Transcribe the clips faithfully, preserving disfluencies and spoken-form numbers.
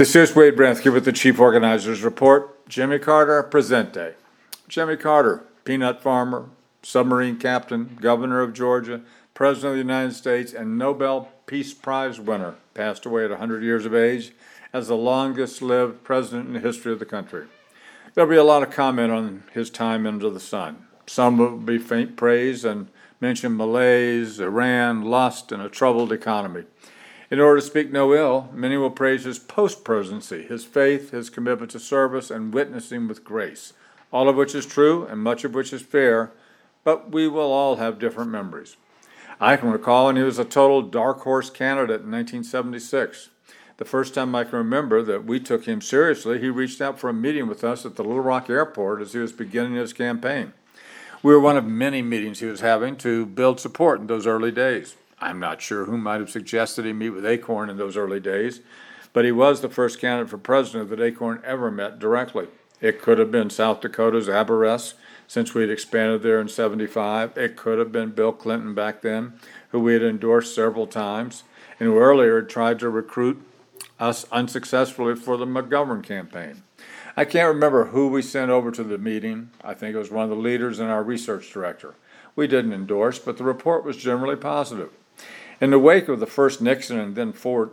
This is Wade Bransky with the Chief Organizers Report. Jimmy Carter, presente. Jimmy Carter, peanut farmer, submarine captain, governor of Georgia, president of the United States, and Nobel Peace Prize winner, passed away at one hundred years of age as the longest-lived president in the history of the country. There'll be a lot of comment on his time under the sun. Some will be faint praise and mention malaise, Iran, lust, and a troubled economy. In order to speak no ill, many will praise his post-presidency, his faith, his commitment to service, and witnessing with grace, all of which is true and much of which is fair, but we will all have different memories. I can recall when he was a total dark horse candidate in nineteen seventy-six. The first time I can remember that we took him seriously, he reached out for a meeting with us at the Little Rock Airport as he was beginning his campaign. We were one of many meetings he was having to build support in those early days. I'm not sure who might have suggested he meet with Acorn in those early days, but he was the first candidate for president that Acorn ever met directly. It could have been South Dakota's Aberrest, since we had expanded there in seventy-five. It could have been Bill Clinton back then, who we had endorsed several times, and who earlier had tried to recruit us unsuccessfully for the McGovern campaign. I can't remember who we sent over to the meeting. I think it was one of the leaders and our research director. We didn't endorse, but the report was generally positive. In the wake of the first Nixon and then Ford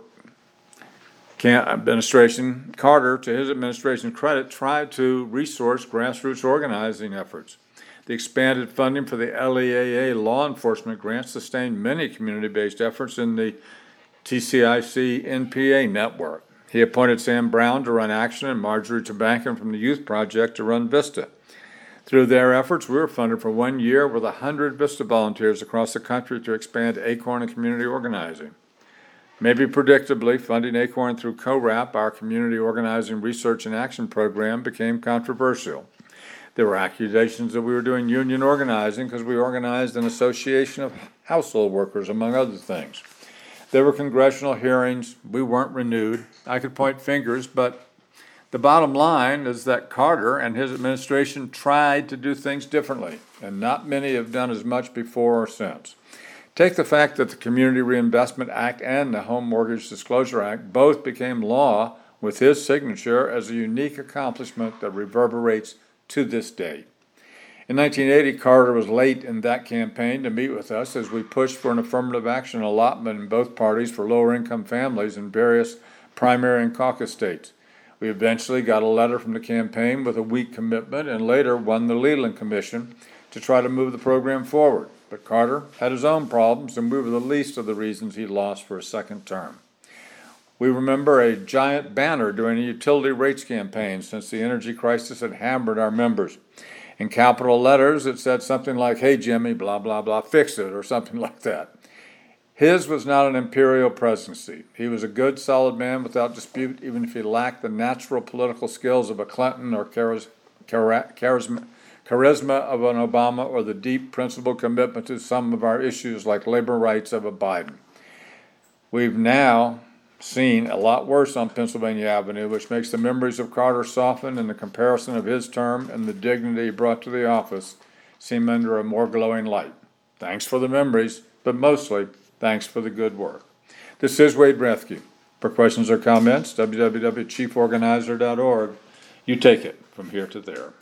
administration, Carter, to his administration's credit, tried to resource grassroots organizing efforts. The expanded funding for the L E A A law enforcement grant sustained many community-based efforts in the T C I C N P A network. He appointed Sam Brown to run Action and Marjorie Tabankin from the Youth Project to run Vista. Through their efforts, we were funded for one year with one hundred Vista volunteers across the country to expand Acorn and community organizing. Maybe predictably, funding Acorn through CORAP, our community organizing research and action program, became controversial. There were accusations that we were doing union organizing because we organized an association of household workers, among other things. There were congressional hearings. We weren't renewed. I could point fingers, but the bottom line is that Carter and his administration tried to do things differently, and not many have done as much before or since. Take the fact that the Community Reinvestment Act and the Home Mortgage Disclosure Act both became law with his signature as a unique accomplishment that reverberates to this day. In nineteen eighty, Carter was late in that campaign to meet with us as we pushed for an affirmative action allotment in both parties for lower-income families in various primary and caucus states. We eventually got a letter from the campaign with a weak commitment and later won the Leland Commission to try to move the program forward. But Carter had his own problems, and we were the least of the reasons he lost for a second term. We remember a giant banner during a utility rates campaign since the energy crisis had hammered our members. In capital letters, it said something like, "Hey, Jimmy, blah, blah, blah, fix it," or something like that. His was not an imperial presidency. He was a good, solid man without dispute, even if he lacked the natural political skills of a Clinton or charis- chara- charisma, charisma of an Obama or the deep principled commitment to some of our issues like labor rights of a Biden. We've now seen a lot worse on Pennsylvania Avenue, which makes the memories of Carter soften and the comparison of his term and the dignity he brought to the office seem under a more glowing light. Thanks for the memories, but mostly thanks for the good work. This is Wade Bransky. For questions or comments, w w w dot chief organizer dot org. You take it from here to there.